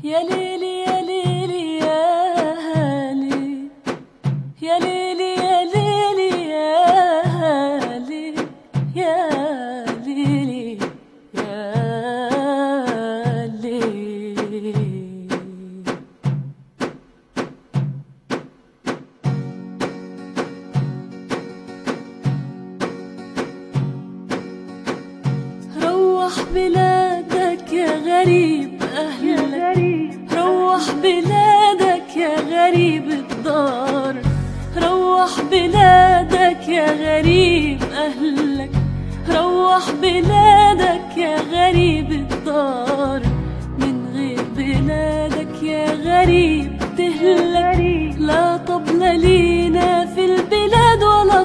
يا ليلي يا ليلي يا ليلي يا ليلي يا ليلي يا ليلي يا ليلي يا ليلي. روح بلادك يا غريب أهلك، روح بلادك يا غريب الدار، روح بلادك يا غريب أهلك، روح بلادك يا غريب الدار. من غير بلادك يا غريب تهلك، لا طبل لينا في البلاد ولا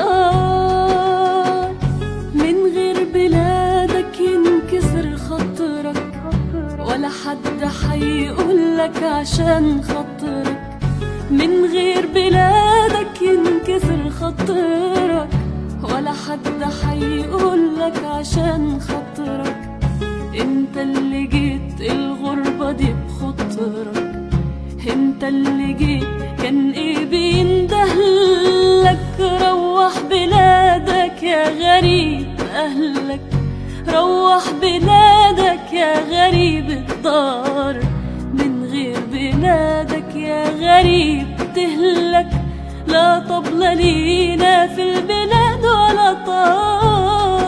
طار. من غير بلادك ينكسر خاطرك، ولا حد حيقولك عشان خاطرك. من غير بلادك ينكسر خاطرك، ولا حد حيقولك عشان خاطرك. انت اللي جيت الغربة دي بخطرك، انت اللي جيت كان ايه بيندهلك. روح بلادك يا غريب اهلك، روح بلادك يا غريب الدار. من غير بلادك يا غريب تهلك، لا طبل لينا في البلاد ولا طار.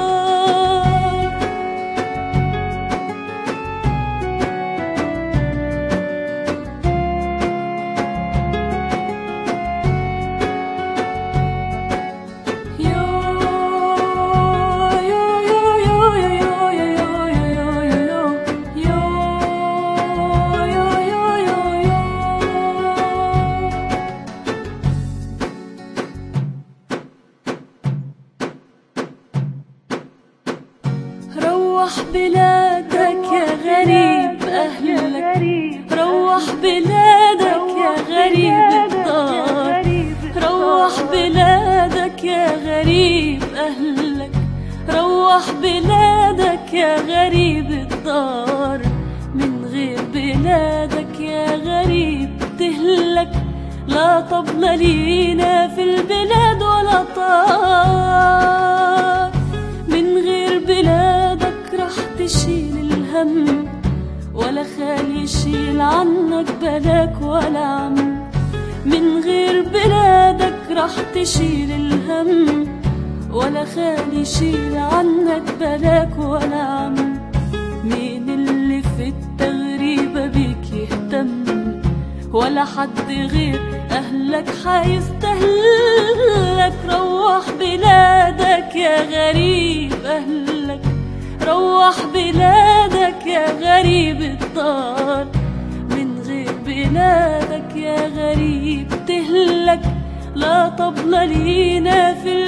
روح بلادك يا غريب أهلك، روح بلادك يا غريب الدار، روح بلادك يا غريب أهلك، روح بلادك يا غريب الدار. من غير بلادك يا غريب تهلك، لا طبل لينا في البلاد ولا طار. من غير بلادك راح تشيل الهم، ولا خالي يشيل عنك بلاك ولا عم. من غير بلادك راح تشيل الهم، ولا خالي يشيل عنك بلاك ولا عم. مين اللي في التغريبة بيك يهتم، ولا حد غير أهلك حيستهلك. روح بلادك يا غريب أهلك، روح بلادك يا غريب الدار. من غير بلادك يا غريب تهلك، لا طبل لينا في